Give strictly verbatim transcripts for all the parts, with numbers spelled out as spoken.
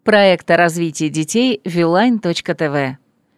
Проект о развитии детей вилайн точка тэ вэ.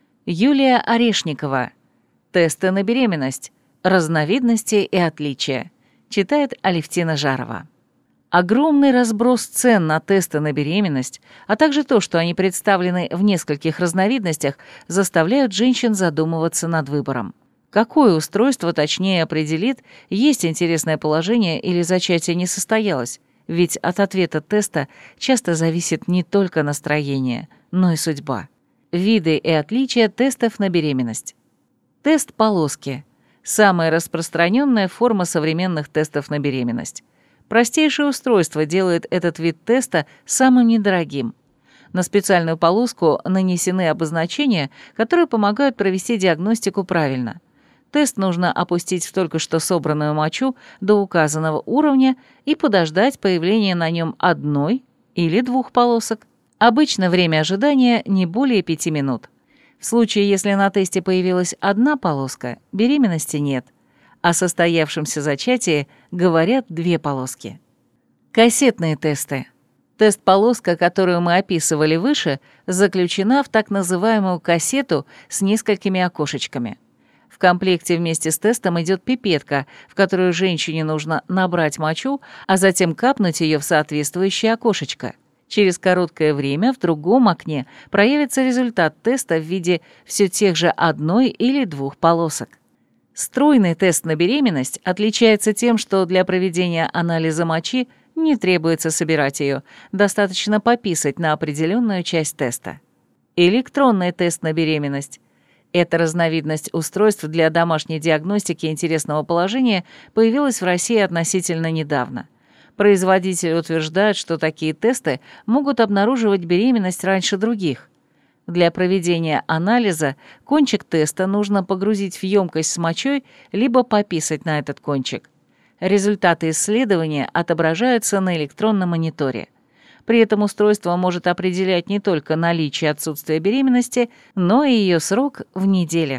Юлия Орешникова. Тесты на беременность. Разновидности и отличия. Читает Алевтина Жарова. Огромный разброс цен на тесты на беременность, а также то, что они представлены в нескольких разновидностях, заставляют женщин задумываться над выбором. Какое устройство точнее определит, есть интересное положение или зачатие не состоялось, ведь от ответа теста часто зависит не только настроение, но и судьба. Виды и отличия тестов на беременность. Тест полоски. Самая распространенная форма современных тестов на беременность. Простейшее устройство делает этот вид теста самым недорогим. На специальную полоску нанесены обозначения, которые помогают провести диагностику правильно. Тест нужно опустить в только что собранную мочу до указанного уровня и подождать появления на нем одной или двух полосок. Обычно время ожидания не более пяти минут. В случае, если на тесте появилась одна полоска, беременности нет. О состоявшемся зачатии говорят две полоски. Кассетные тесты. Тест-полоска, которую мы описывали выше, заключена в так называемую кассету с несколькими окошечками. В комплекте вместе с тестом идет пипетка, в которую женщине нужно набрать мочу, а затем капнуть ее в соответствующее окошечко. Через короткое время в другом окне проявится результат теста в виде все тех же одной или двух полосок. Струйный тест на беременность отличается тем, что для проведения анализа мочи не требуется собирать ее, достаточно пописать на определенную часть теста. Электронный тест на беременность. Эта разновидность устройств для домашней диагностики интересного положения появилась в России относительно недавно. Производители утверждают, что такие тесты могут обнаруживать беременность раньше других. Для проведения анализа кончик теста нужно погрузить в емкость с мочой, либо пописать на этот кончик. Результаты исследования отображаются на электронном мониторе. При этом устройство может определять не только наличие и отсутствие беременности, но и ее срок в неделях.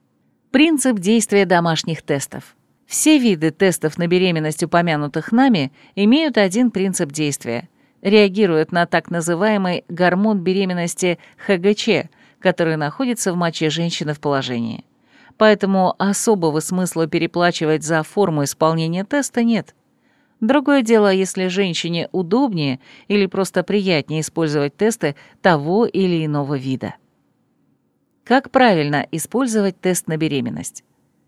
Принцип действия домашних тестов. Все виды тестов на беременность, упомянутых нами, имеют один принцип действия. Реагируют на так называемый гормон беременности ха гэ че, который находится в моче женщины в положении. Поэтому особого смысла переплачивать за форму исполнения теста нет. Другое дело, если женщине удобнее или просто приятнее использовать тесты того или иного вида. Как правильно использовать тест на беременность?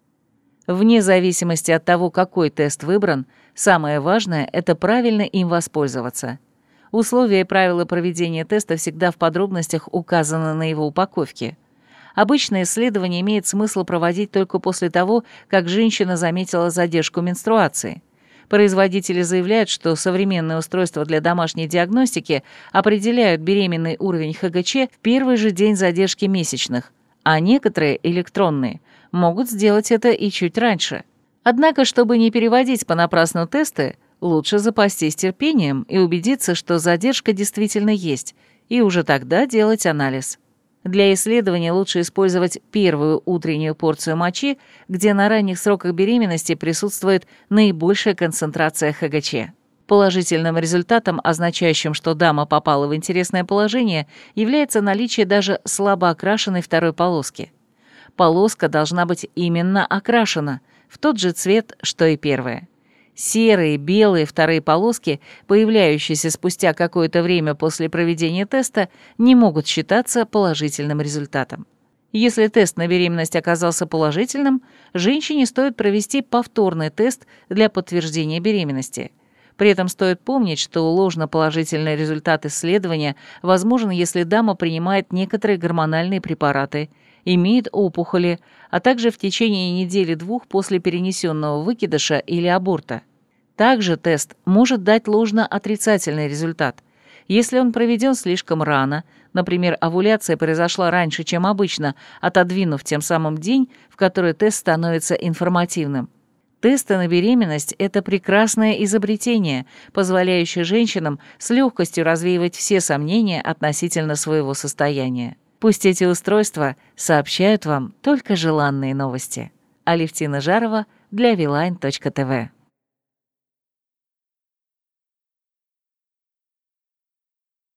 Вне зависимости от того, какой тест выбран, самое важное — это правильно им воспользоваться. Условия и правила проведения теста всегда в подробностях указаны на его упаковке. Обычно исследование имеет смысл проводить только после того, как женщина заметила задержку менструации. Производители заявляют, что современные устройства для домашней диагностики определяют беременный уровень ха гэ че в первый же день задержки месячных, а некоторые, электронные, могут сделать это и чуть раньше. Однако, чтобы не переводить понапрасну тесты, лучше запастись терпением и убедиться, что задержка действительно есть, и уже тогда делать анализ. Для исследования лучше использовать первую утреннюю порцию мочи, где на ранних сроках беременности присутствует наибольшая концентрация ха гэ че. Положительным результатом, означающим, что дама попала в интересное положение, является наличие даже слабо окрашенной второй полоски. Полоска должна быть именно окрашена, в тот же цвет, что и первая. Серые, белые вторые полоски, появляющиеся спустя какое-то время после проведения теста, не могут считаться положительным результатом. Если тест на беременность оказался положительным, женщине стоит провести повторный тест для подтверждения беременности. При этом стоит помнить, что ложноположительный результат исследования возможен, если дама принимает некоторые гормональные препараты, имеет опухоли, а также в течение недели-двух после перенесенного выкидыша или аборта. Также тест может дать ложно-отрицательный результат. Если он проведен слишком рано, например, овуляция произошла раньше, чем обычно, отодвинув тем самым день, в который тест становится информативным. Тесты на беременность — это прекрасное изобретение, позволяющее женщинам с легкостью развеивать все сомнения относительно своего состояния. Пусть эти устройства сообщают вам только желанные новости. Алевтина Жарова для вилайн точка тэ вэ.